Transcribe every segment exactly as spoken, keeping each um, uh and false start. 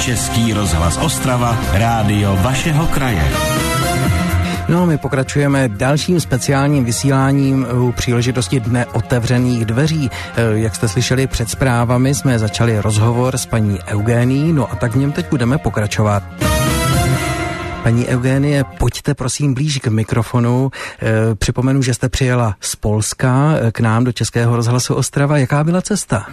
Český rozhlas Ostrava, rádio vašeho kraje. No, my pokračujeme dalším speciálním vysíláním u příležitosti Dne otevřených dveří. Jak jste slyšeli před zprávami, jsme začali rozhovor s paní Eugénií, no a tak v něm teď budeme pokračovat. Paní Eugénie, pojďte prosím blíž k mikrofonu. E, připomenu, že jste přijela z Polska k nám do Českého rozhlasu Ostrava. Jaká byla cesta?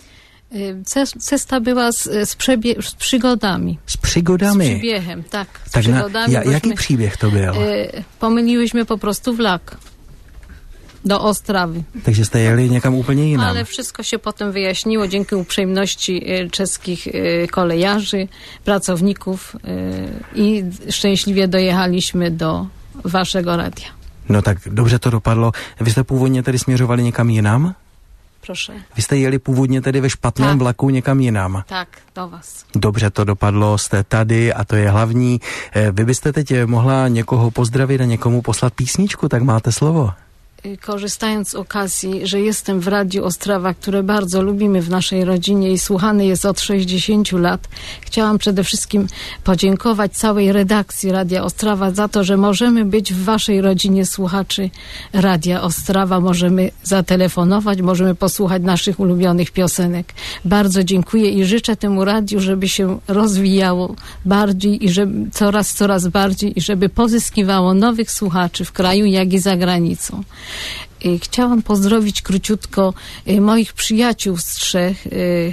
Cesta była z, z, przebie, z przygodami. Z przygodami? Z przybiegiem, tak. Z tak przygodami. Na, ja, jaki příběh to byl? E, pomyliłyśmy po prostu vlak do Ostrawy. Takže jste jeli někam úplně jinam. Ale wszystko się potem wyjaśniło dzięki uprzejmości czeskich kolejarzy, pracowników i szczęśliwie dojechaliśmy do waszego radia. No tak dobře to dopadlo. Vy jste původně tedy směřovali někam jinam? Proszę. Vy jste jeli původně tedy ve špatném tak. vlaku někam jinam. Tak, do vás. Dobře to dopadlo, jste tady a to je hlavní. Vy byste teď mohla někoho pozdravit a někomu poslat písničku, tak máte slovo. Korzystając z okazji, że jestem w Radiu Ostrawa, które bardzo lubimy w naszej rodzinie i słuchany jest od sześćdziesięciu lat, chciałam przede wszystkim podziękować całej redakcji Radia Ostrawa za to, że możemy być w waszej rodzinie słuchaczy Radia Ostrawa, możemy zatelefonować, możemy posłuchać naszych ulubionych piosenek. Bardzo dziękuję i życzę temu radiu, żeby się rozwijało bardziej i żeby coraz, coraz bardziej i żeby pozyskiwało nowych słuchaczy w kraju, jak i za granicą. Chciałam pozdrowić króciutko moich przyjaciół z trzech,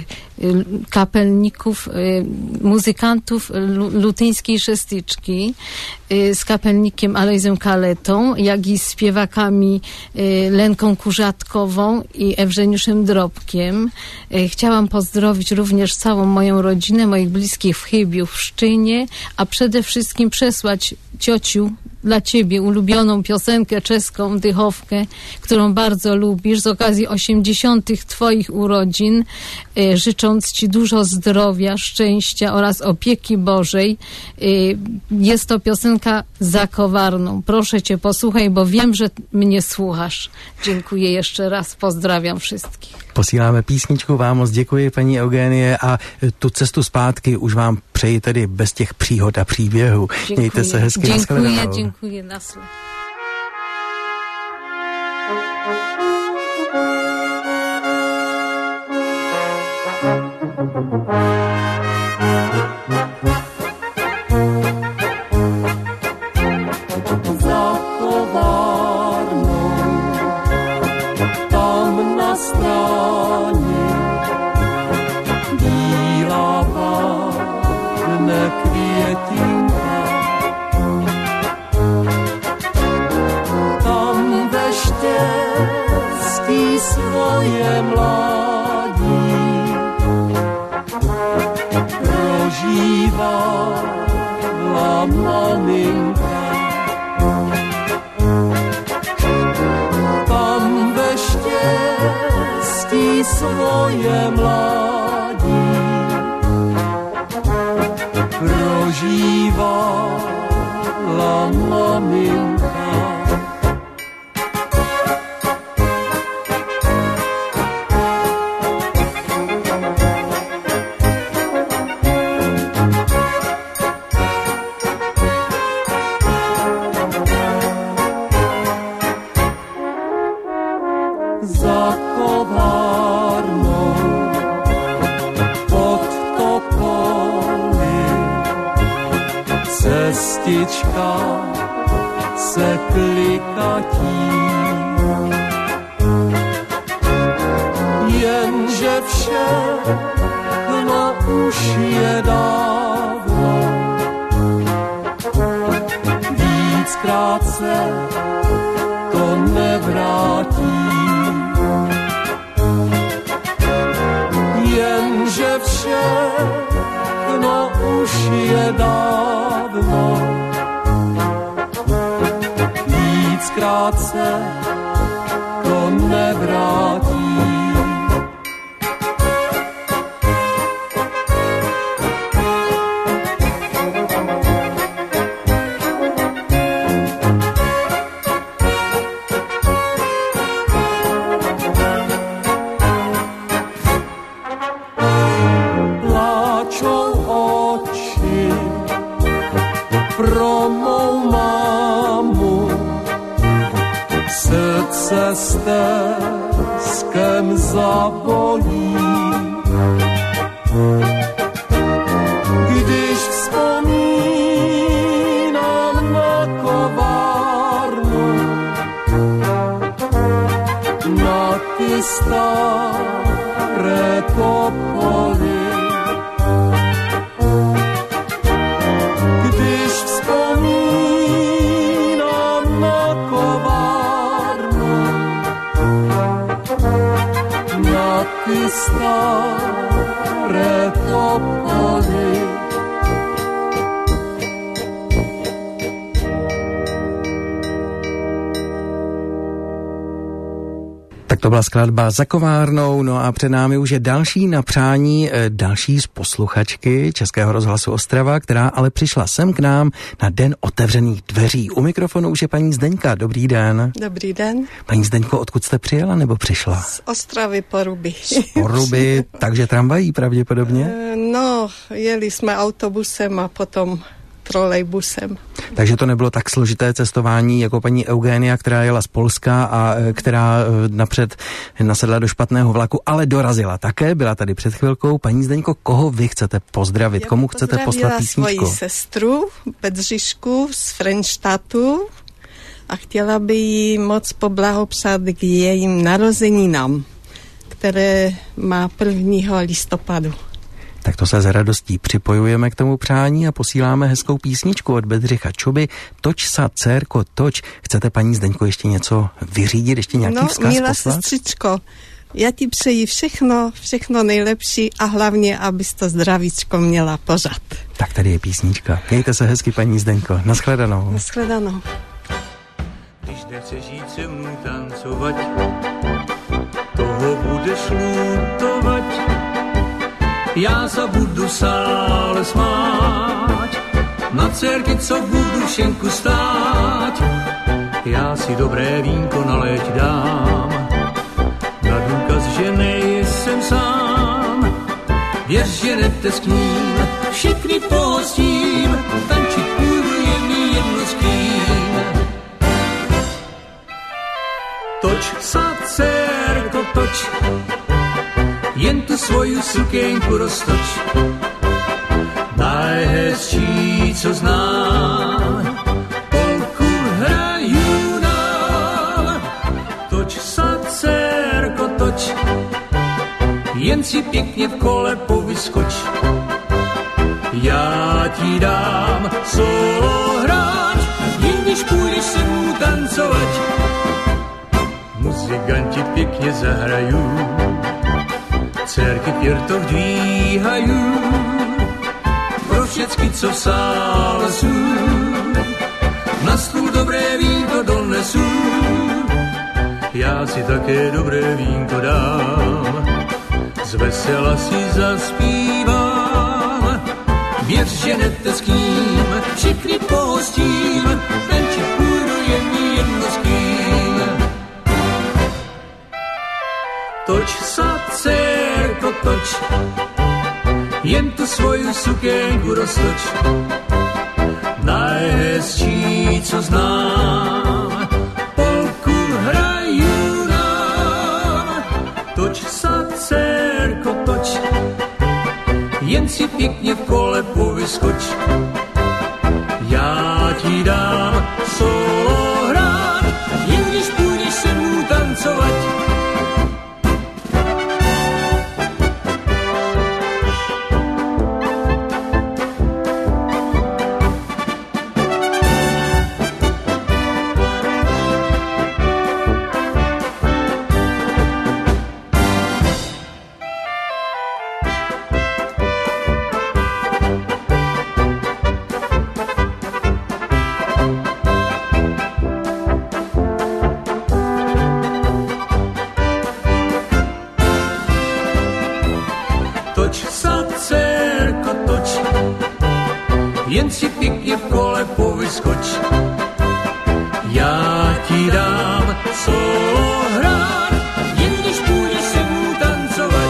kapelników, muzykantów lutyńskiej szestyczki z kapelnikiem Alojzem Kaletą, jak i z śpiewakami Lenką Kurzatkową i Ewżeniuszem Drobkiem. Chciałam pozdrowić również całą moją rodzinę, moich bliskich w Chybiu, w Szczynie, a przede wszystkim przesłać ciociu dla ciebie ulubioną piosenkę czeską, Dychowkę, którą bardzo lubisz, z okazji osiemdziesiątych twoich urodzin, y, życząc ci dużo zdrowia, szczęścia oraz opieki Bożej. Y, jest to piosenka Zakowarną. Proszę cię, posłuchaj, bo wiem, że mnie słuchasz. Dziękuję jeszcze raz, pozdrawiam wszystkich. Posíláme písničku, vám moc děkuji, paní Eugénie, a tu cestu zpátky už vám přeji tedy bez těch příhod a příběhů. Děkuji. Mějte se hezky. Děkuji, děkuji, nasle. Svoje mládí prožívala maminka. Tam ve štěstí svoje mládí prožívala maminka. Cestička se klikatí, jenže všechno už je dávno, víckrát se to nevrátí, jenže všechno už je dávno, víckrát se to nevrátí. Pláčou pro mou mámu. Srdce stéskem zabolí, když vzpomínám na kovárnu, na ty staré topoly. Když vzpomínám na kovárnu, na ty staré topoly. Tak to byla skladba Za kovárnou, no a před námi už je další na přání, další z posluchačky Českého rozhlasu Ostrava, která ale přišla sem k nám na Den otevřených dveří. U mikrofonu už je paní Zdeňka. Dobrý den. Dobrý den. Paní Zdeňko, odkud jste přijela nebo přišla? Z Ostravy Poruby. Z Poruby, takže tramvají pravděpodobně? No, jeli jsme autobusem a potom trolejbusem. Takže to nebylo tak složité cestování jako paní Eugénia, která jela z Polska a která napřed nasedla do špatného vlaku, ale dorazila také, byla tady před chvilkou. Paní Zdeňko, koho vy chcete pozdravit? Já Komu chcete poslat písničku? Svoji sestru Bedřišku z Frenštatu a chtěla by jí moc poblahopřát k jejím narozeninám, které má prvního listopadu. Tak to se s radostí připojujeme k tomu přání a posíláme hezkou písničku od Bedřicha Čuby. Toč sa, dcérko, toč. Chcete, paní Zdeňko, ještě něco vyřídit, ještě nějaký no, vzkaz milá poslat? sestřičko, já ti přeji všechno, všechno nejlepší a hlavně, abys to zdravíčko měla pořád. Tak tady je písnička. Mějte se hezky, paní Zdeňko. Naschledanou. Naschledanou. Když nechceš jít se mnou tancovat, toho budeš lutovat. Já sa budu stále smáť, na dcerky, co budu šenku stáť. Já si dobré vínko naleť dám, na důkaz, že nejsem sám. Věř, že neteskním, všichni pohostím, tančit půjdu je mi jedno s kým. Toč sa, dcerko, toč, jen tu svoju sukienku roztoč. Najhezčí, co znám, polku hrajú nám. Toč sa, dcerko, toč, jen si pěkně v kole povyskoč. Já ti dám solo hráč, jen když půjdeš se mnou tancovat. Muzikanti pěkně zahrajú, dcerky pěrtov dvíhajú, pro všecky, co v sále sú, na stůl dobré vínko donesú. Já si také dobré vínko dám, zvesela si zaspívám. Věř, že neteským, všichni pohostím, tančit půjdu je mi jedno s kým. Toč sa, dcerko, toč, jen tu svoju sukienku roztoč. Najhezčí, co znám, polku hrajú nám. Toč sa, dcerko, toč, jen si pěkně v kole povyskoč. Já ti dám solo hrát, jen když půjdeš se mnou tancovat. Jen si pěkně v kole povyskoč. Já ti dám solo hrát, jen když půjdeš se mnou tancovat.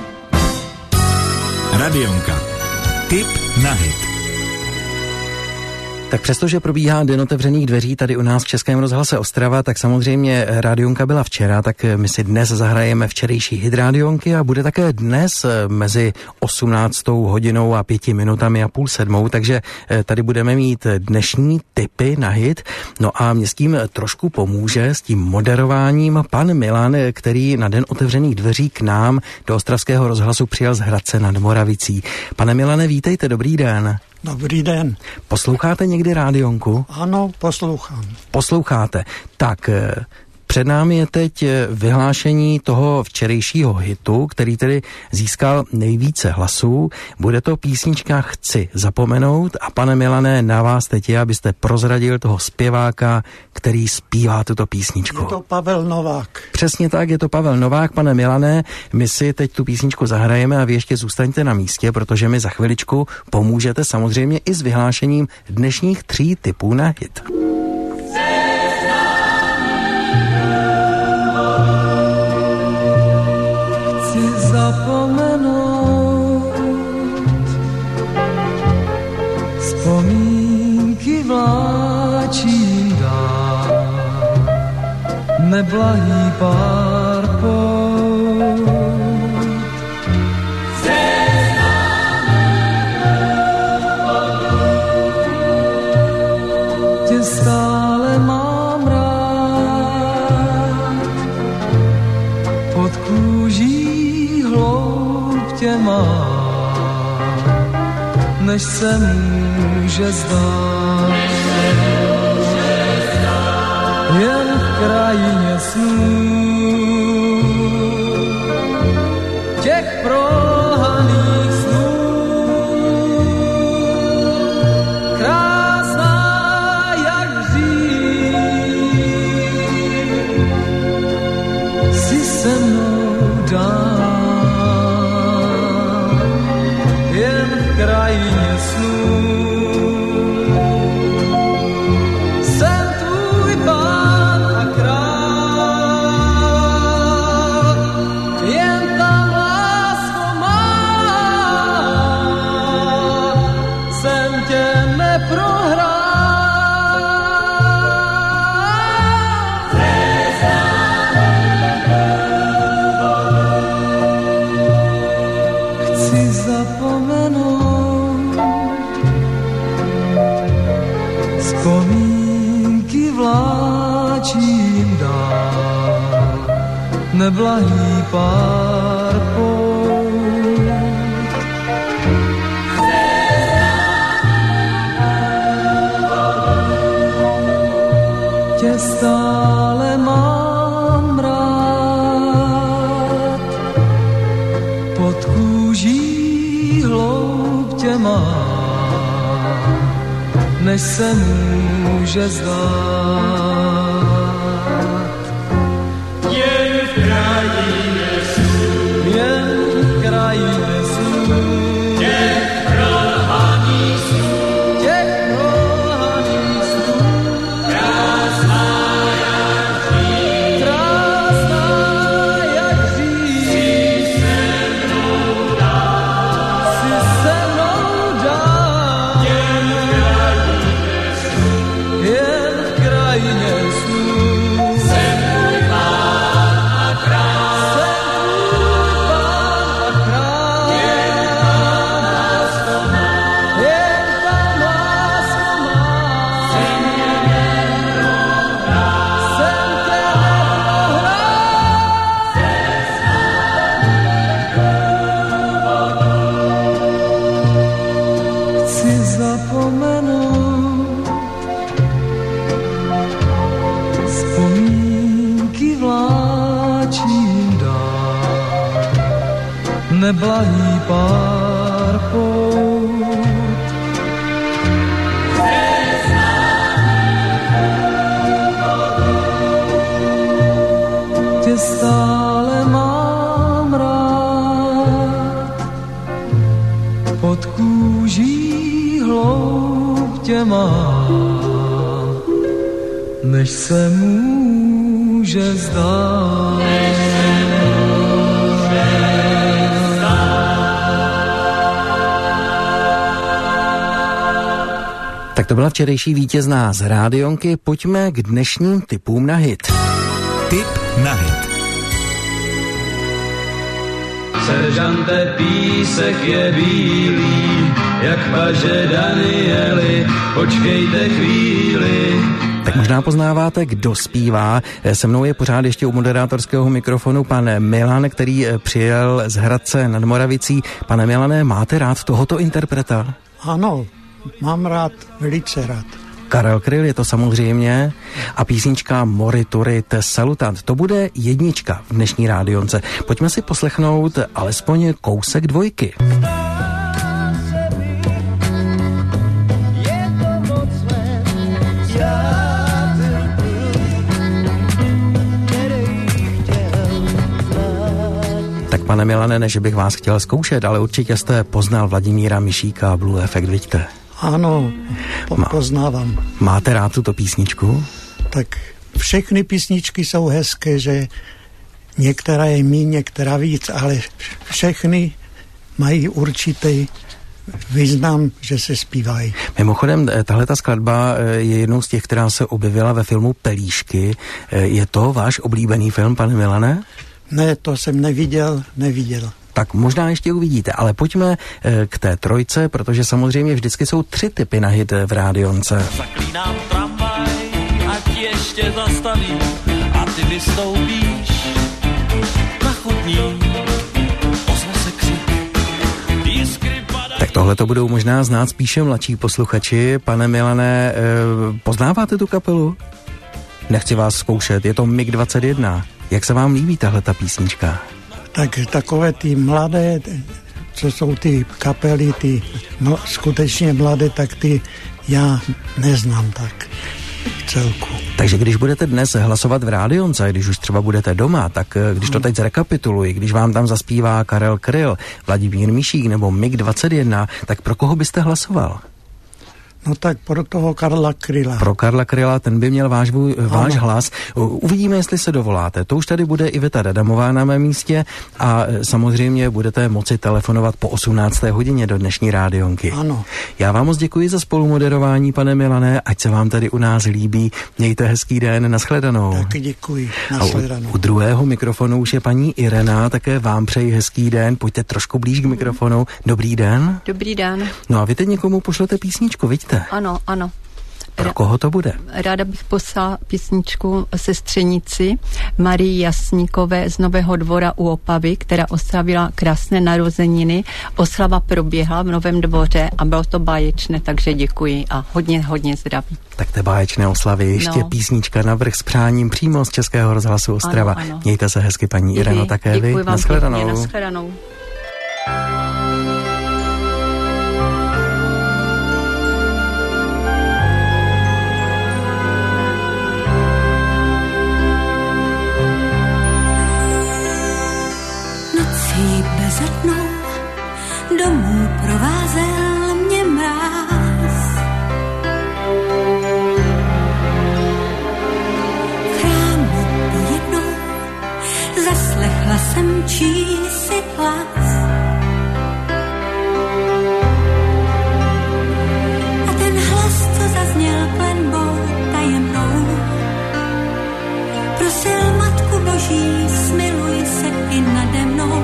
Radionka. Tip na hit. Tak přestože probíhá Den otevřených dveří tady u nás v Českém rozhlase Ostrava, tak samozřejmě Rádionka byla včera, tak my si dnes zahrajeme včerejší hit Rádionky a bude také dnes mezi osmnáctou hodinou a pěti minutami a půl sedmou, takže tady budeme mít dnešní tipy na hit. No a mě s tím trošku pomůže, s tím moderováním pan Milan, který na Den otevřených dveří k nám do Ostravského rozhlasu přijel z Hradce nad Moravicí. Pane Milane, vítejte, dobrý den. Dobrý den. Posloucháte někdy Rádionku? Ano, poslouchám. Posloucháte. Tak před námi je teď vyhlášení toho včerejšího hitu, který tedy získal nejvíce hlasů. Bude to písnička Chci zapomenout a pane Milané, na vás teď je, abyste prozradil toho zpěváka, který zpívá tuto písničku. Je to Pavel Novák. Přesně tak, je to Pavel Novák. Pane Milané, my si teď tu písničku zahrajeme a vy ještě zůstaňte na místě, protože mi za chviličku pomůžete samozřejmě i s vyhlášením dnešních tří tipů na hit. Zapomenout, vzpomínky vláčím dál, neblahý pár pout. Tě stále mám rád, pod kůží tě má, než se může zdát. Jen v krajině snů, těch prolhaných snů, krásná jak dřív, si se mnou dál. Krajině snů jsem tvůj pán a král, jen tam lásko má, jsem tě neprohrál. Chci zapomenout, vzpomínky vláčím dál, neblahý pár pout. Tě stále mám rád, pod kůží hloub tě mám, než se může zdát. Jen v krajině snů, jen v krajině snů, těch prolhaných snů, těch prolhaných snů, krásná jak dřív, krásná jak dřív, si se mnou dál, si se mnou dál, jen v krajině snů, jen v krajině snů. Jsem tvůj pán a král, jsem tvůj pán a král, jen tam lásko má, jen tam lásko má, jsem tě neprohrál, jsem tě neprohrál. Chci zapomenout, vzpomínky vláčím dál, neblahý pár pout. Tě stále mám rád, pod kůží hloub tě mám, než se může zdát. Tak to byla včerejší vítězná z Rádionky. Pojďme k dnešním tipům na hit. Tip na hit. Seržante, písek je bílý, jak paže Danieli, počkejte chvíli. Tak možná poznáváte, kdo zpívá. Se mnou je pořád ještě u moderátorského mikrofonu pan Milan, který přijel z Hradce nad Moravicí. Pane Milane, máte rád tohoto interpreta? Ano, mám rád, velice rád. Karel Kryl je to samozřejmě a písnička Morituri te salutant. To bude jednička v dnešní Rádionce. Pojďme si poslechnout alespoň kousek dvojky. Tak pane Milane, ne, že bych vás chtěl zkoušet, ale určitě jste poznal Vladimíra Mišíka, Blue Effect, vidíte? Ano, po- poznávám. Máte rád tuto písničku? Tak všechny písničky jsou hezké, že některá je míň, některá víc, ale všechny mají určitý význam, že se zpívají. Mimochodem, tahle ta skladba je jednou z těch, která se objevila ve filmu Pelíšky. Je to váš oblíbený film, pane Milane? Ne, to jsem neviděl, neviděl. Tak možná ještě uvidíte, ale pojďme k té trojce, protože samozřejmě vždycky jsou tři typy na hit v Rádionce. Zaklínám tramvaj, ať ještě zastaví a ty vystoupíš na chodník. Ozve se křik, jiskry padají. Tak tohle to budou možná znát spíše mladší posluchači. Pane Milane, poznáváte tu kapelu? Nechci vás zkoušet, je to M I G dvacet jedna. Jak se vám líbí tahle ta písnička? Tak takové ty mladé, co jsou ty kapely, ty no, skutečně mladé, tak ty já neznám tak v celku. Takže když budete dnes hlasovat v Rádionce, když už třeba budete doma, tak když to teď zrekapituluji, když vám tam zaspívá Karel Kryl, Vladimír Mišík nebo M I G dvacet jedna, tak pro koho byste hlasoval? No tak pro toho Karla Kryla. Pro Karla Kryla, ten by měl váš, váš hlas. Uvidíme, jestli se dovoláte. To už tady bude Iveta Dadamová na mém místě a samozřejmě budete moci telefonovat po osmnácté hodině do dnešní Rádionky. Ano. Já vám moc děkuji za spolumoderování, pane Milané, ať se vám tady u nás líbí. Mějte hezký den, nashledanou. Taky děkuji, nashledanou. A u, u druhého mikrofonu už je paní Irena, také vám přeji hezký den. Pojďte trošku blíž k mikrofonu. Dobrý den. Dobrý den. No a vy teď někomu pošlete písničku, vidíte? Ano, ano. Pro koho to bude? Ráda bych poslala písničku sestřenici Marii Jasníkové z Nového Dvora u Opavy, která oslavila krásné narozeniny. Oslava proběhla v Novém Dvoře a bylo to báječné, takže děkuji a hodně, hodně zdraví. Tak té báječné oslavy ještě no. Písnička navrch s přáním přímo z Českého rozhlasu Ostrava. Ano, ano. Mějte se hezky, paní I Ireno, také děkuji vy. Vám Nashledanou. Pěkně, nashledanou. Bezednou domů provázel mě mráz. V chrámu jednou zaslechla jsem čísi hlas. A ten hlas, co zazněl klenbou tajemnou, prosil Matku Boží, smiluj se i nade mnou.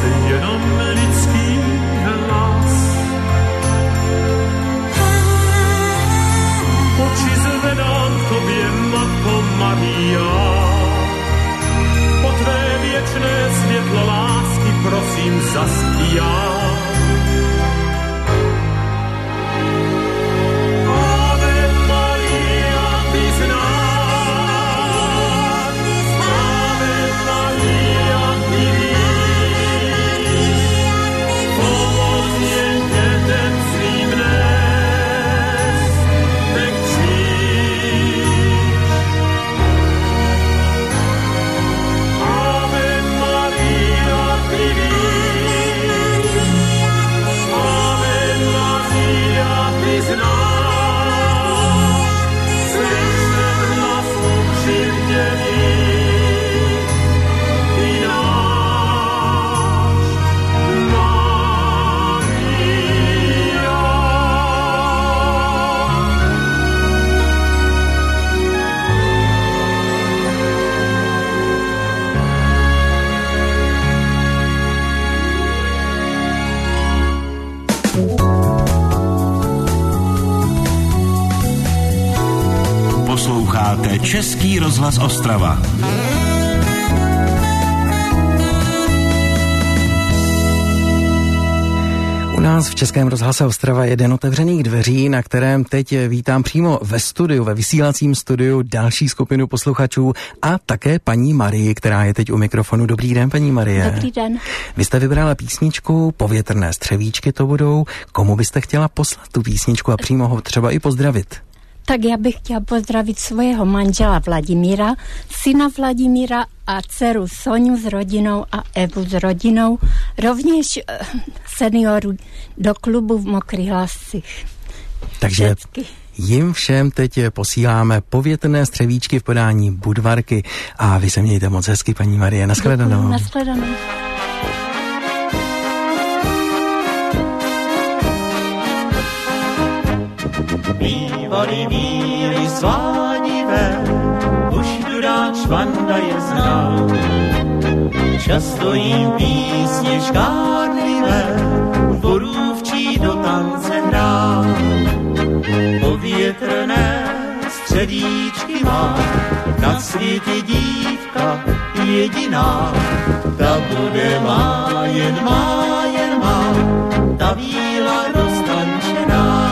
jenom lidský hlas. Oči zvedám k tobě, Matko Maria, po tvé věčné světlo lásky prosím zaspíjá. Posloucháte Český rozhlas Ostrava. U nás v Českém rozhlase Ostrava je den otevřených dveří, na kterém teď vítám přímo ve studiu, ve vysílacím studiu další skupinu posluchačů a také paní Marii, která je teď u mikrofonu. Dobrý den, paní Marie. Dobrý den. Vy jste vybrala písničku Povětrné střevíčky to budou. Komu byste chtěla poslat tu písničku a přímo ho třeba i pozdravit? Tak já bych chtěla pozdravit svého manžela Vladimíra, syna Vladimíra a dceru Soňu s rodinou a Evu s rodinou, rovněž seniorů do klubu v Mokrých Hlasích. Takže Vždycky. Jim všem teď posíláme Povětrné střevíčky v podání Budvarky a vy se mějte moc hezky, paní Marie. Naschledanou. Naschledanou. Bývaly víry svádivé, už dudák švanda je znal. Často jim písně škádlivé, borůvčí do tance hrál. Povětrné středíčky má, na světě dívka jediná. Ta bude má, jen má, jen má, ta víla roztančená.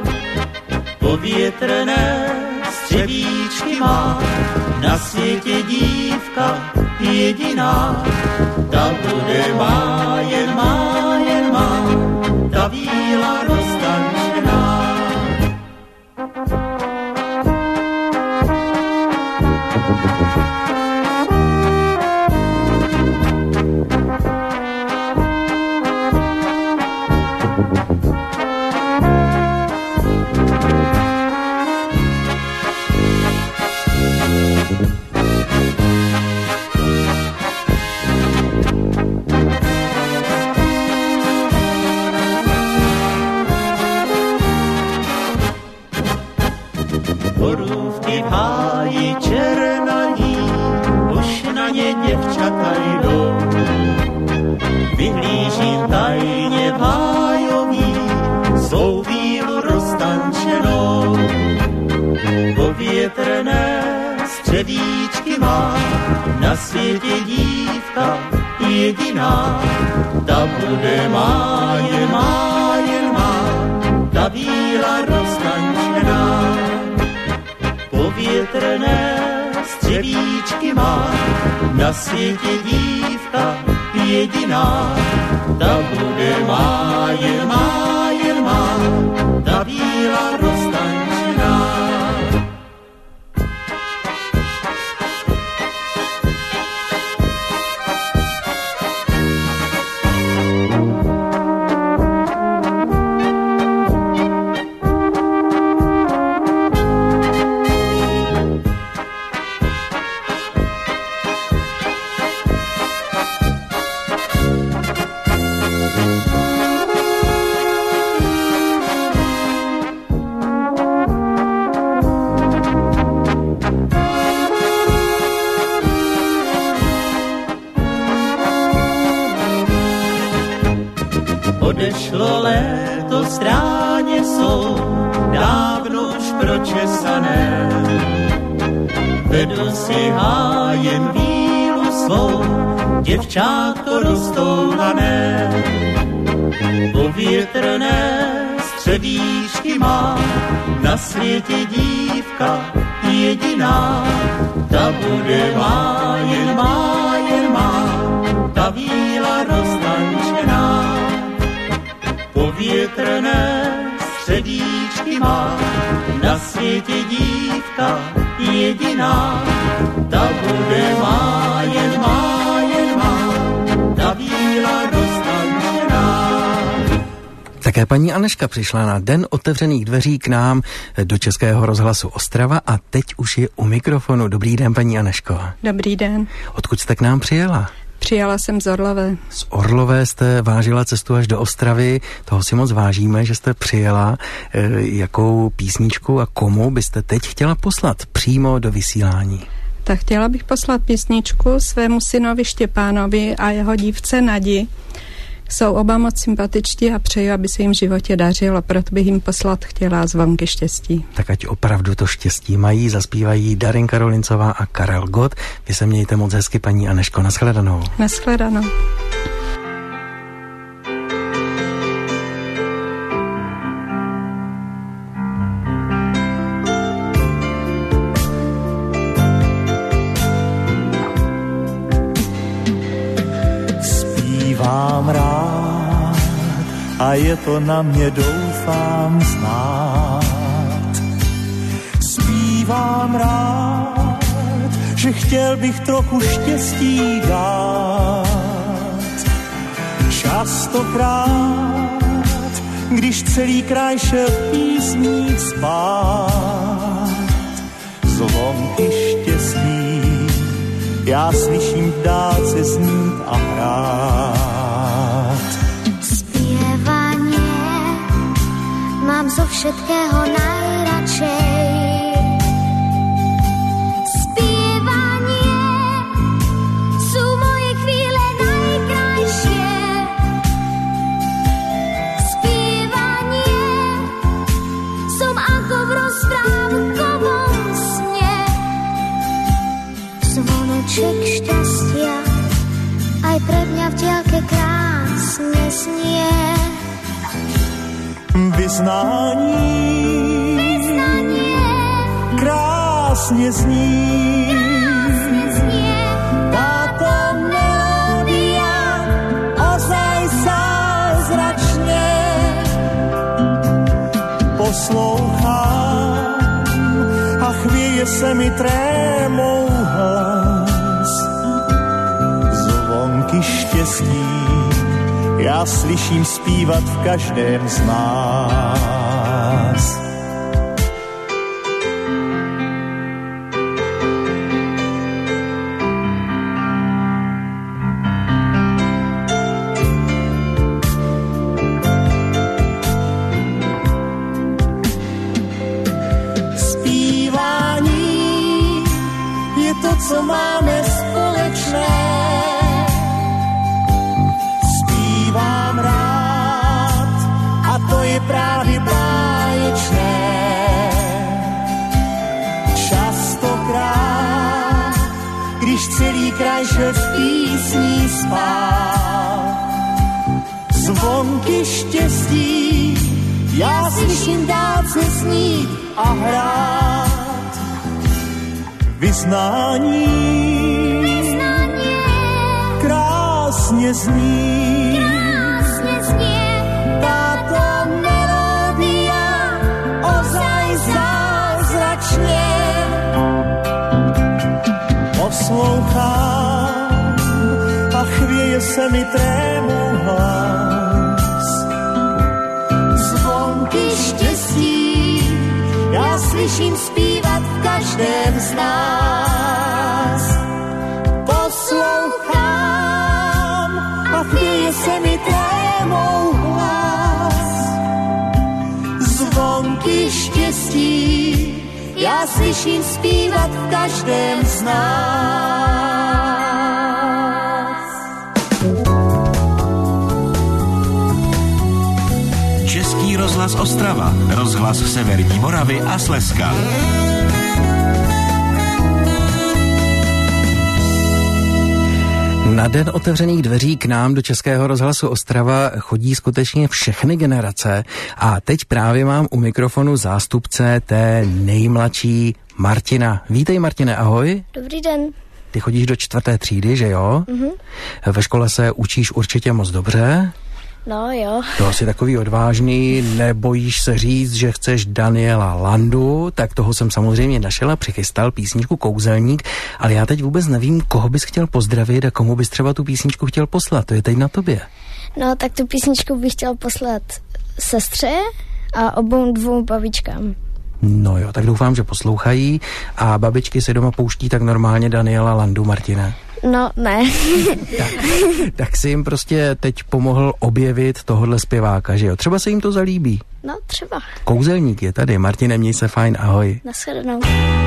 Povětrné střevíčky má, na světě dívka jediná. Ta bude má, jen má, jen má, ta víla roztančená. Borůvky v háji černaní, už na ně děvčata jdou. Vyhlížím tajně v hájoví, svou vílu roztančenou. Povětrné střevíčky má, na světě dívka jediná. Ta bude má, jen má, jen má, ta víla roztančená. Povětrné střevíčky má, na světě dívka jediná. Ta bude má, jen má, jen má, ta víla roztančená. odešlo léto, stráně jsou dávno už pročesané. Vedu si hájem vílu svou, děvčátko roztouhané. Povětrné středíčky má, na světě dívka jediná. Ta bude má, jen má, jen má, ta víla roztančená. Povětrné středíčky má, na světě dívka jediná. Ta bude má, jen má, jen má, ta víla roztančená. Také paní Aneška přišla na Den otevřených dveří k nám do Českého rozhlasu Ostrava a teď už je u mikrofonu. Dobrý den, paní Aneško. Dobrý den. Odkud jste k nám přijela? Přijela jsem z Orlové. Z Orlové jste vážila cestu až do Ostravy, toho si moc vážíme, že jste přijela. E, jakou písničku a komu byste teď chtěla poslat přímo do vysílání? Tak chtěla bych poslat písničku svému synovi Štěpánovi a jeho dívce Nadi. Jsou oba moc sympatičtí a přeju, aby se jim v životě dařilo, proto bych jim poslat chtěla zvonky štěstí. Tak ať opravdu to štěstí mají, zaspívají Darinka Rolincová a Karel Gott. Vy se mějte moc hezky, paní Aneško. Nashledanou. Nashledanou. Zpívám rád a je to na mě, doufám, znát. Zpívám rád, že chtěl bych trochu štěstí dát. Častokrát, když celý kraj šel v písních spát, zvonky štěstí já slyším v dálce znít a hrát. Zpěvanie mám zo všetkého najradšej. Zpěvanie sú moje chvíle najkrajšie. Zpěvanie som ako v rozprávkovom sne. Zvoneček šťastia aj pre mňa v diaľke krásne znie. Vyznání, Vyznanie krásne zní, krásne znie. táto melódia ozaj zázračne. Poslouchám a chvěje se mi trémou hlas. Zvonky štěstí já slyším zpívat v každém z nás. Zpívání je to, co máme společné. Zpívám rád a to je právě báječné. Častokrát, když celý kraj šel v písní spát, zvonky štěstí já slyším dálce snít a hrát. Vyznání, Vyznanie krásně zní, krásne znie. táto melódia ozaj zázračne. Poslouchám a chvěje se mi trémou hlas. Zvonky štěstí já slyším zpívat v každém z nás. Poslouchám a chvěje se mi trémou hlas. Zvonky štěstí já slyším zpívat v každém z nás. rozhlas Ostrava, rozhlas Severní Moravy a Slezska. Na den otevřených dveří k nám do Českého rozhlasu Ostrava chodí skutečně všechny generace a teď právě mám u mikrofonu zástupce té nejmladší Martina. Vítej, Martine, ahoj. Dobrý den. Ty chodíš do čtvrté třídy, že jo? Mhm. Ve škole se učíš určitě moc dobře. No jo. To jsi takový odvážný, nebojíš se říct, že chceš Daniela Landu, tak toho jsem samozřejmě našel a přichystal písničku Kouzelník, ale já teď vůbec nevím, koho bys chtěl pozdravit a komu bys třeba tu písničku chtěl poslat, to je teď na tobě. No tak tu písničku bych chtěl poslat sestře a obou dvou babičkám. No jo, tak doufám, že poslouchají a babičky si doma pouští tak normálně Daniela Landu, Martina. No, ne. tak, tak si jim prostě teď pomohl objevit tohodle zpěváka, že jo? Třeba se jim to zalíbí. No, třeba. Kouzelník je tady. Martine, měj se fajn, ahoj. Nashledanou.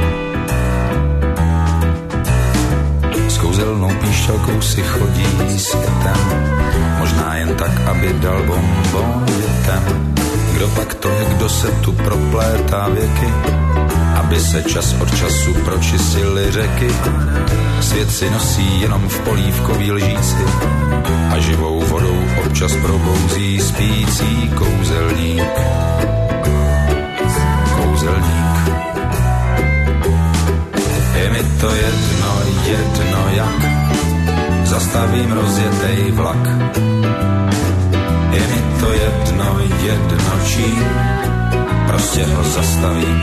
S kouzelnou píšťalkou si chodí světem, možná jen tak, aby dal bonbon dětem. Kdo pak to je, kdo se tu proplétá věky, aby se čas od času pročistily řeky. Svět si nosí jenom v polívkový lžíci a živou vodou občas probouzí spící kouzelník. Kouzelník. Je mi to jedno, jedno jak zastavím rozjetej vlak. Je mi to jedno, jedno čím prostě ho zastavím.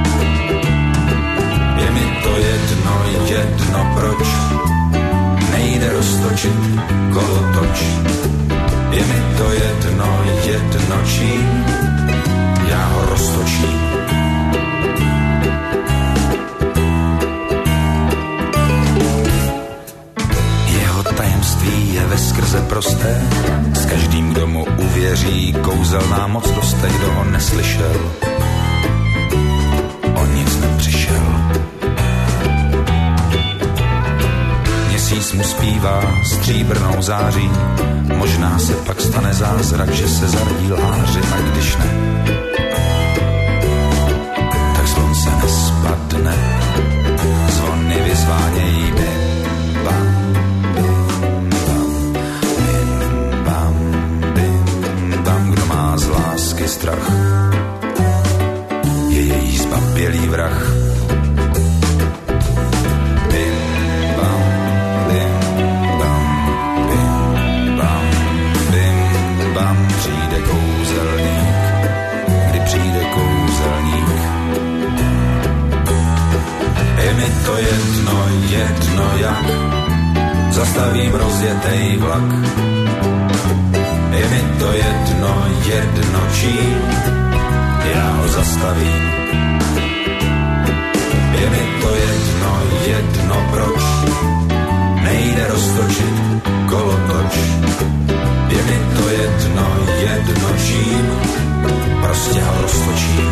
Je mi to jedno, jedno proč nejde roztočit kolotoč. Je mi to jedno, jedno čím já ho roztočím. Jeho tajemství je veskrze prosté, s každým, kdo mu uvěří, kouzelná moc roste, kdo ho neslyšel, o nic nepřišel. Měsíc mu zpívá stříbrnou září, možná se pak stane zázrak, že se zarodí lháři, a když ne, tak slunce nespadne, zvony vyzvánějí bim bam, bim bam, bim bam. Kdo má z lásky strach, je její zbabělý vrah. Přijde kouzelník, kdy přijde kouzelník. Je mi to jedno, jedno jak zastavím rozjetej vlak. Je mi to jedno, jedno čím já ho zastavím. Je mi to jedno, jedno proč nejde roztočit kolotoč. Je mi to jedno, jedno čím prostě ho roztočím.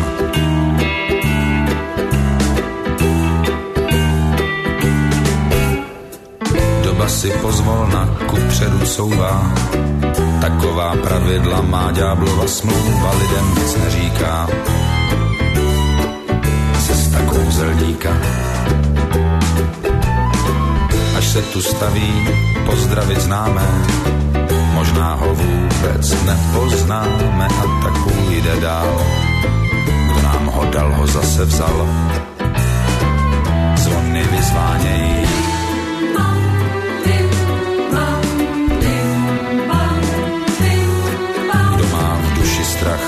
Doba si pozvolna kupředu couvá, taková pravidla má ďáblova smlouva, lidem nic neříká. Cesta kouzelníka, až se tu staví pozdravit známé, možná ho vůbec nepoznáme a tak půjde dál. Kdo nám ho dal, ho zase vzal. Zvony vyzvánějí. Kdo má v duši strach,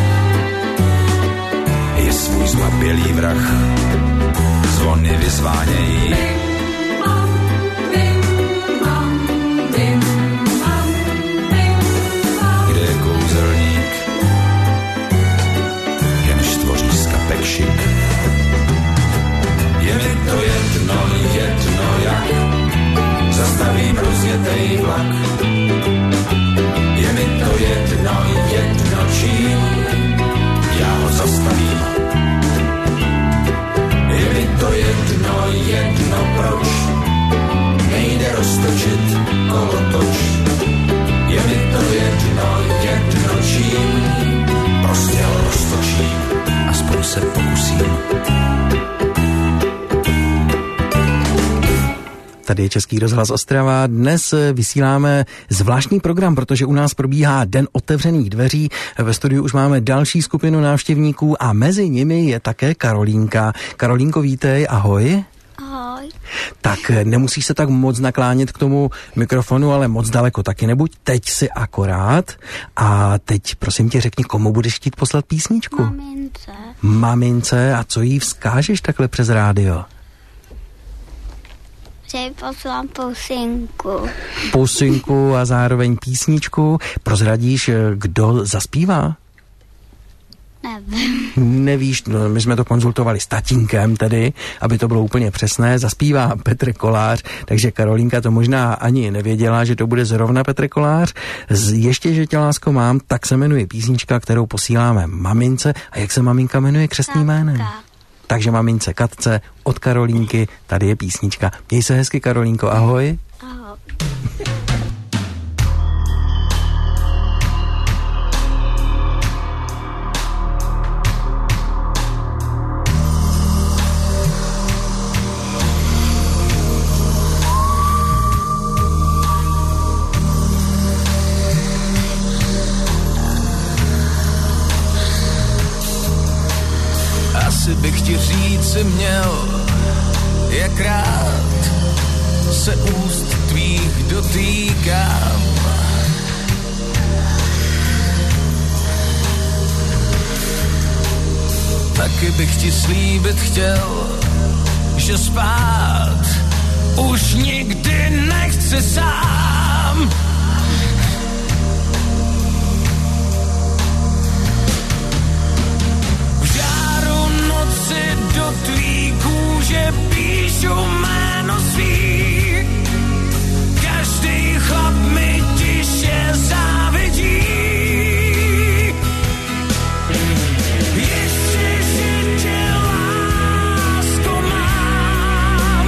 je svůj zbabělý vrah. Zvony vyzvánějí. Šik. Je mi to jedno, jedno jak zastavím rozjetej vlak. Je mi to jedno, jedno čím já ho zastavím. Tady je Český rozhlas Ostrava. Dnes vysíláme zvláštní program, protože u nás probíhá Den otevřených dveří. Ve studiu už máme další skupinu návštěvníků a mezi nimi je také Karolínka. Karolínko, vítej, ahoj. Ahoj. Tak nemusíš se tak moc naklánět k tomu mikrofonu, ale moc daleko taky nebuď. Teď si akorát. A teď prosím tě řekni, komu budeš chtít poslat písničku? Mamince. Mamince. A co jí vzkážeš takhle přes rádio? Že jí poslám pusinku. Pusinku a zároveň písničku. Prozradíš, kdo zaspívá? Nevím. Nevíš, no, my jsme to konzultovali s tatínkem tedy, aby to bylo úplně přesné. Zaspívá Petr Kolář, takže Karolínka to možná ani nevěděla, že to bude zrovna Petr Kolář. Z Ještě, že tě lásko mám, tak se jmenuje písnička, kterou posíláme mamince. A jak se maminka jmenuje křestním jménem? Takže mamince Katce od Karolínky, tady je písnička. Měj se hezky, Karolínko, ahoj. Ahoj. Asi bych ti říci měl, jak rád se úst tvých dotýkám. Taky bych ti slíbit chtěl, že spát už nikdy nechci sám. Do tvý kůže píšu jméno svý, každý chlap mi tiše závidí. Ještě, že tě lásko mám,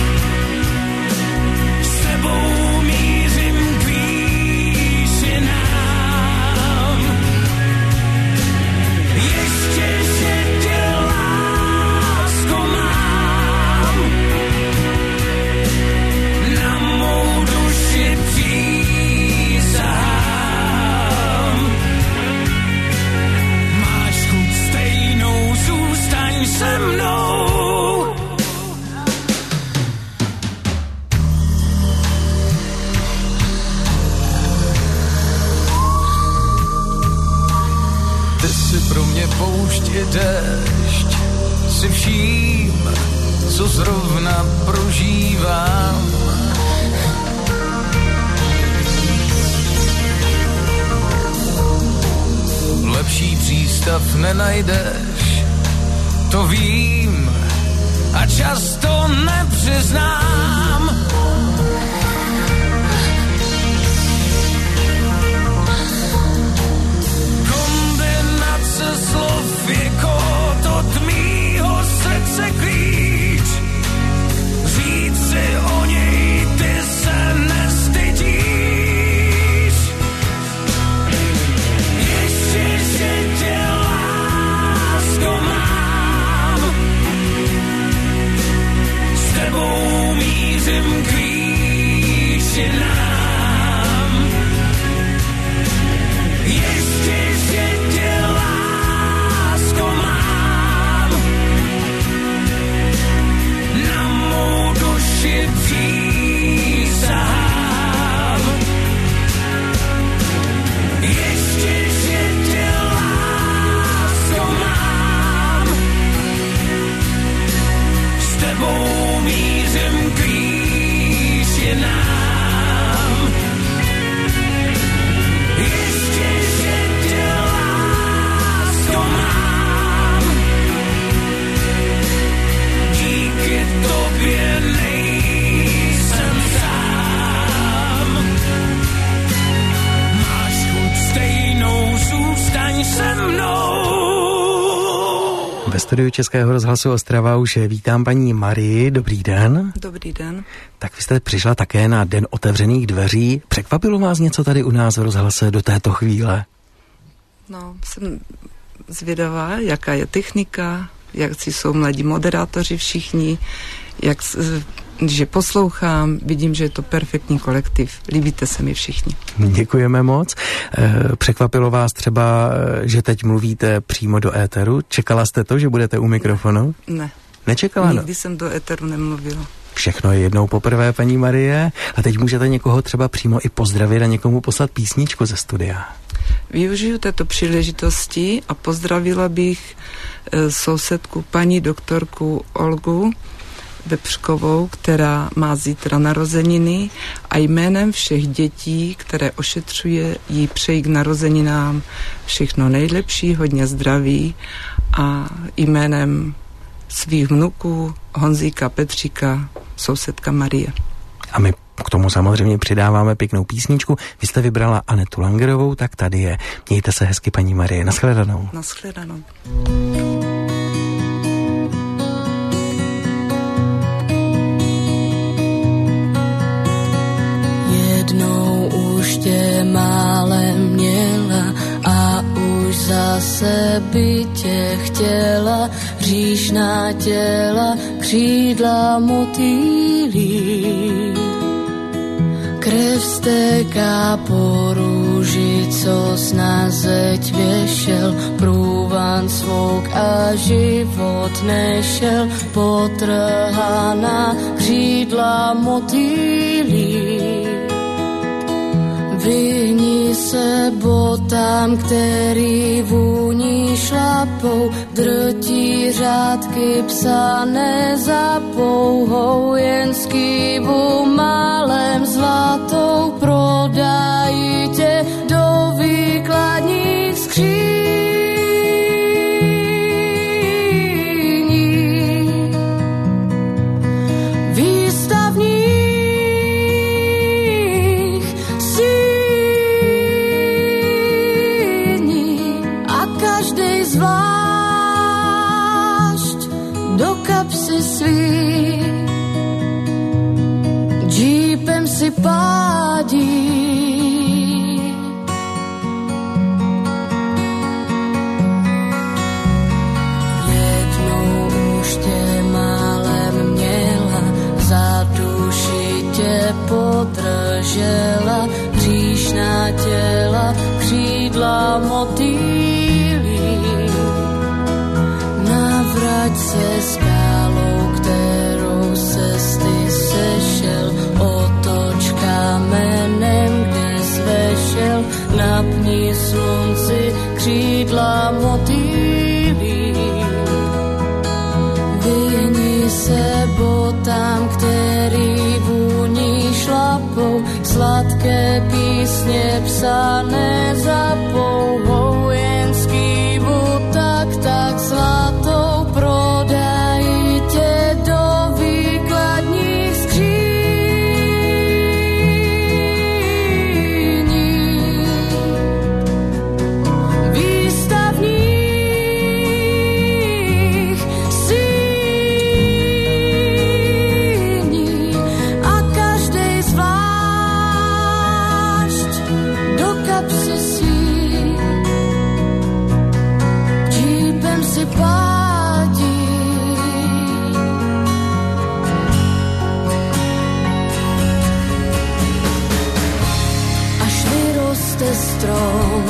s tebou mířím k výšinám. Ještě, že tě se mnou. Ty jsi pro mě poušť i déšť, si vším, co zrovna prožívám. Lepší přístav nenajdeš, to vím a často nepřiznám. Kombinace slov je kód od mýho srdce klíč. Říct si o něj, ty se nestydíš. Ještě, že tě lásko mám, s tebou mířím k výšinám. Ještě, že tě lásko mám, na mou duši přísahám. Ještě, že tě lásko mám, s tebou mířím k výšinám. Ještě, že tě lásko mám, díky tobě nejsem sám. Máš chuť stejnou, zůstaň se mnou. Ve studiu Českého rozhlasu Ostrava už vítám paní Marii. Dobrý den. Dobrý den. Tak vy jste přišla také na Den otevřených dveří. Překvapilo vás něco tady u nás v rozhlase do této chvíle? No, jsem zvědavá, jaká je technika, jak si jsou mladí moderátoři všichni, jak když je poslouchám, vidím, že je to perfektní kolektiv. Líbíte se mi všichni. Děkujeme moc. Překvapilo vás třeba, že teď mluvíte přímo do éteru? Čekala jste to, že budete u mikrofonu? Ne. Nečekala? Nikdy no? jsem do éteru nemluvila. Všechno je jednou poprvé, paní Marie. A teď můžete někoho třeba přímo i pozdravit a někomu poslat písničku ze studia. Využiju této příležitosti a pozdravila bych e, sousedku paní doktorku Olgu Vepřkovou, která má zítra narozeniny, a jménem všech dětí, které ošetřuje, jí přeji k narozeninám všechno nejlepší, hodně zdraví, a jménem svých vnuků Honzíka, Petříka, sousedka Marie. A my k tomu samozřejmě přidáváme pěknou písničku. Vy jste vybrala Anetu Langerovou, tak tady je. Mějte se hezky, paní Marie. Naschledanou. Naschledanou. Jednou už tě málem měla a už zase by tě chtěla, hříšná těla, křídla motýlí. Krev stéká po růži, co na zeď věšel, průvan svouk a život nešel, potrhaná křídla motýlí. Vyhni se botám, který vůní šlapou, drtí řádky psané za pouhou, jen skývu málem zlatou, prodají tě do výkladních skříní. Džípem si pádí, jednou už tě málem měla, za duši tě podržela, hříšná těla, křídla motýlí. Navrať se skálou, kterou se ty sešel, otoč kamenem, kde zvešel, napni slunci křídla motýlí. Vyhni se botám, který vůní šlapou, sladké písně psané za pouhou, jen skývu tak, tak zlatou, prodají tě do výkladních skříní. Výstavních síní a každej zvlášť do kapsy svý. Džípem si pádí, až vyroste strom,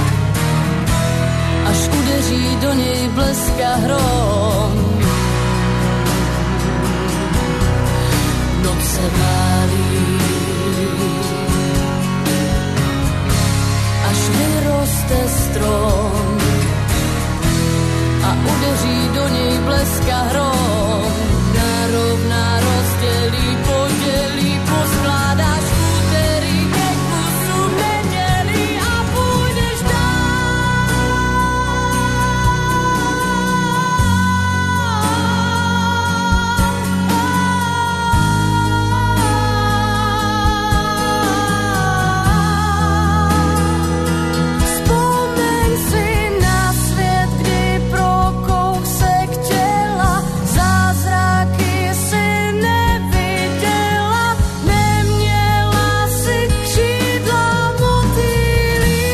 až udeří do něj bleska hrom. Noc se válí, až vyroste strom a udeří do něj bleska hrom. Narovná, rozdělí, podělí, poskládáš úterý, těch kusů nedělí a půjdeš Vzpomeň si na svět, kdy pro kousek těla zázraky si neviděla, neměla si křídla motýlí.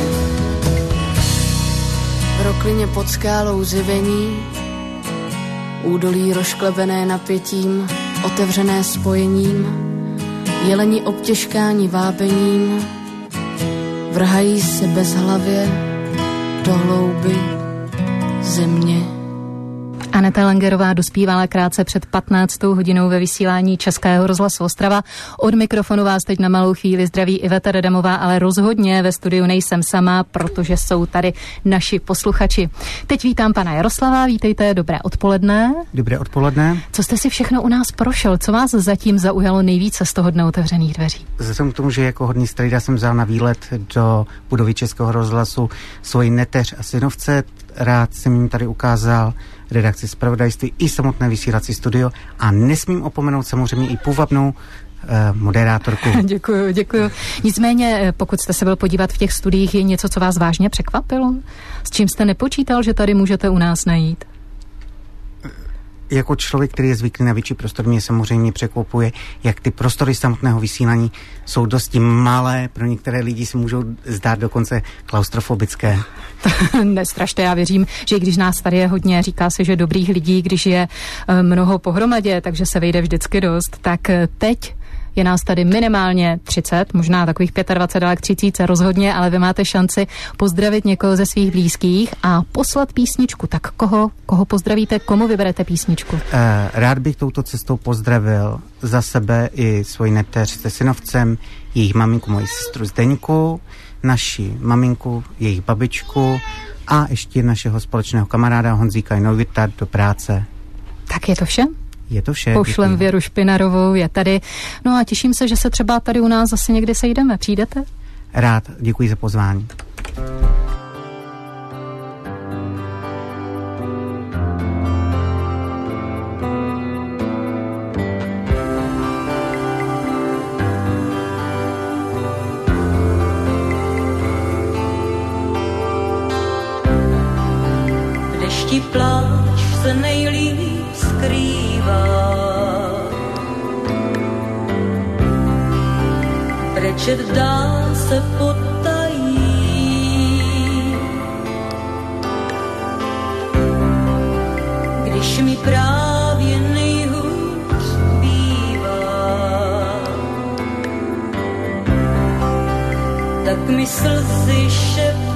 V roklině pod skálou zjevení Údolí rozklebené napětím, otevřené spojením, jeleni obtěžkáni vábením, vrhají se bezhlavě do hlouby země. Aneta Langerová dospívala krátce před patnáctou hodinou ve vysílání Českého rozhlasu Ostrava. Od mikrofonu vás teď na malou chvíli zdraví Iveta Radamová, ale rozhodně ve studiu nejsem sama, protože jsou tady naši posluchači. Teď vítám pana Jaroslava, vítejte, dobré odpoledne. Dobré odpoledne. Co jste si všechno u nás prošel? Co vás zatím zaujalo nejvíce z toho dne otevřených dveří? Vzhledem k tomu, že jako hodný strejda jsem vzal na výlet do budovy Českého rozhlasu svoji neteř a synovce, rád jsem jim tady ukázal redakci zpravodajství i samotné vysílací studio a nesmím opomenout samozřejmě i půvabnou eh, moderátorku. Děkuju, děkuju. Nicméně, pokud jste se byl podívat v těch studiích, je něco, co vás vážně překvapilo? S čím jste nepočítal, že tady můžete u nás najít? Jako člověk, který je zvyklý na větší prostor, mě samozřejmě překvapuje, jak ty prostory samotného vysílání jsou dosti malé, pro některé lidi si můžou zdát dokonce klaustrofobické. Nestrašte, já věřím, že i když nás tady je hodně, říká se, že dobrých lidí, když je mnoho pohromadě, takže se vejde vždycky dost, tak teď je nás tady minimálně třicet, možná takových dvacet pět, ale k třicítce rozhodně, ale vy máte šanci pozdravit někoho ze svých blízkých a poslat písničku. Tak koho, koho pozdravíte, komu vyberete písničku? Eh, rád bych touto cestou pozdravil za sebe i svoji neteř se synovcem, jejich maminku, moji sestru Zdeňku, naši maminku, jejich babičku a ještě našeho společného kamaráda Honzíka Jnovita do práce. Tak je to vše? Je to vše. Pošlem děkuji. Věru Špinarovou, je tady. No a těším se, že se třeba tady u nás zase někdy sejdeme. Přijdete? Rád, děkuji za pozvání. V dešti pláč se nejlíp skrývá, brečet dál se potají, když mi právě nejhůř bývá, tak mi slzy šeptají.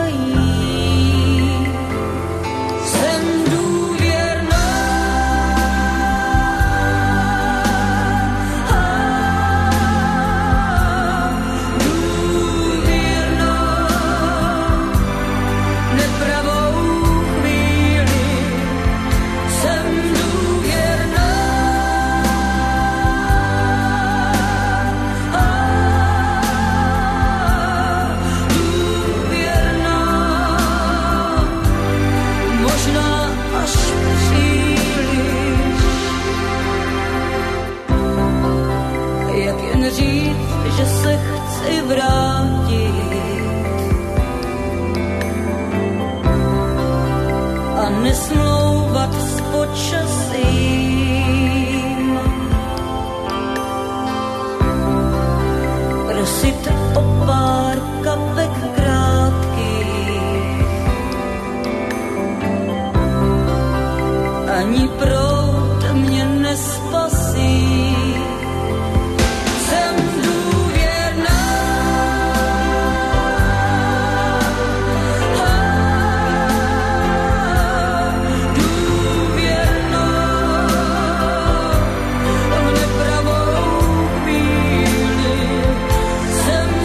Že se chci vrátit a nesmlouvat s počasím, prosit o pár kapek krátkých, ani proud mě nespasí. Jsem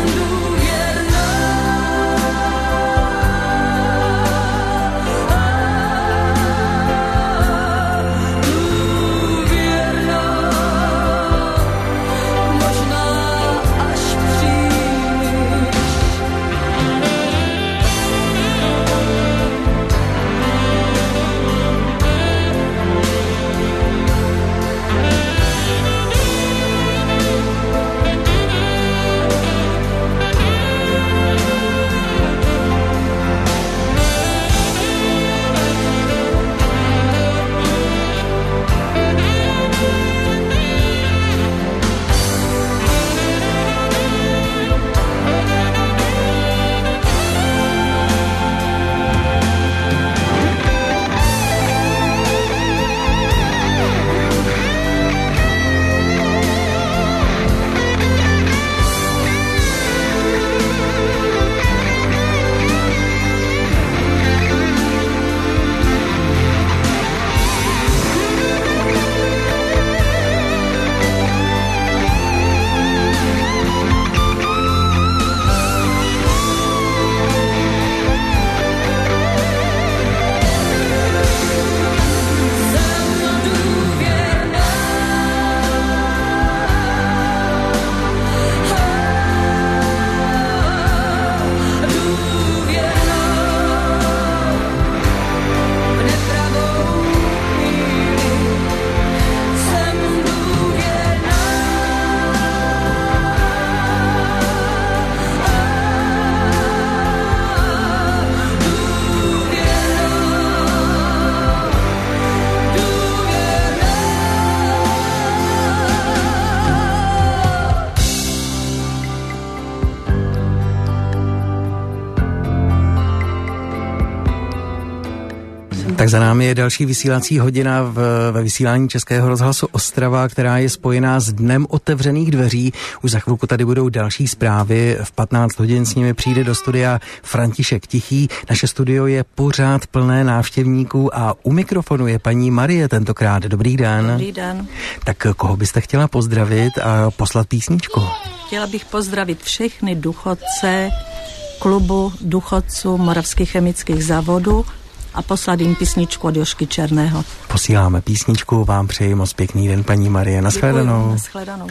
Tak za námi je další vysílací hodina v, ve vysílání Českého rozhlasu Ostrava, která je spojená s Dnem otevřených dveří. Už za chvilku tady budou další zprávy. V patnáct hodin s nimi přijde do studia František Tichý. Naše studio je pořád plné návštěvníků a u mikrofonu je paní Marie tentokrát. Dobrý den. Dobrý den. Tak koho byste chtěla pozdravit a poslat písničku? Chtěla bych pozdravit všechny důchodce klubu důchodců Moravských chemických závodů a poslat jim písničku od Jožky Černého. Posíláme písničku, vám přeji moc pěkný den, paní Marie. Nashledanou. Nashledanou.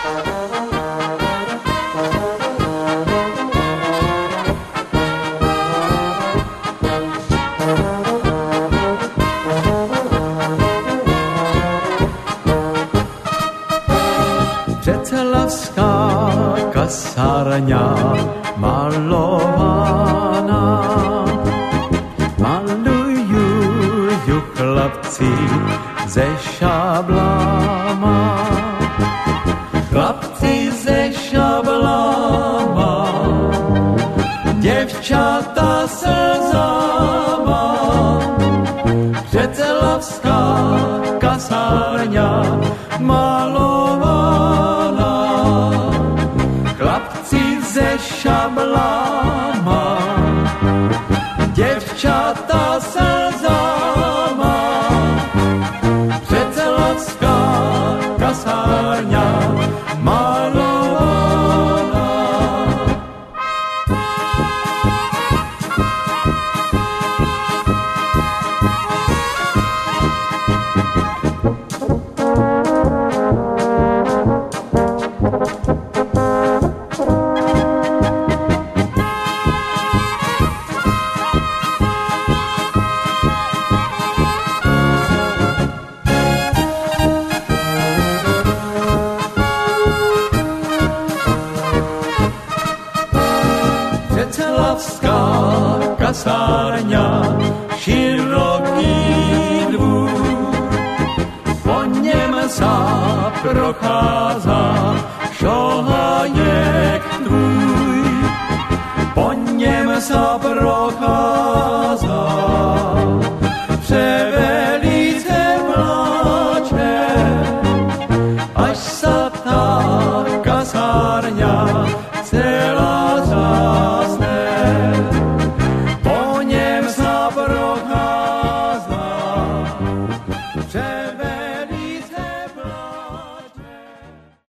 Břeclavská kasárňa malovaná, maluju ju chlapci ze šablama, chlapci ze šablama, děvčata slzama. Břeclavská kasárňa malovaná, chlapci ze šablama, děvčata slzama. Břeclavská kasárňa malovaná. Břeclavská kasárňa, široký dvůr, po něm sa procházá šohajek tvůj, po něm sa procházá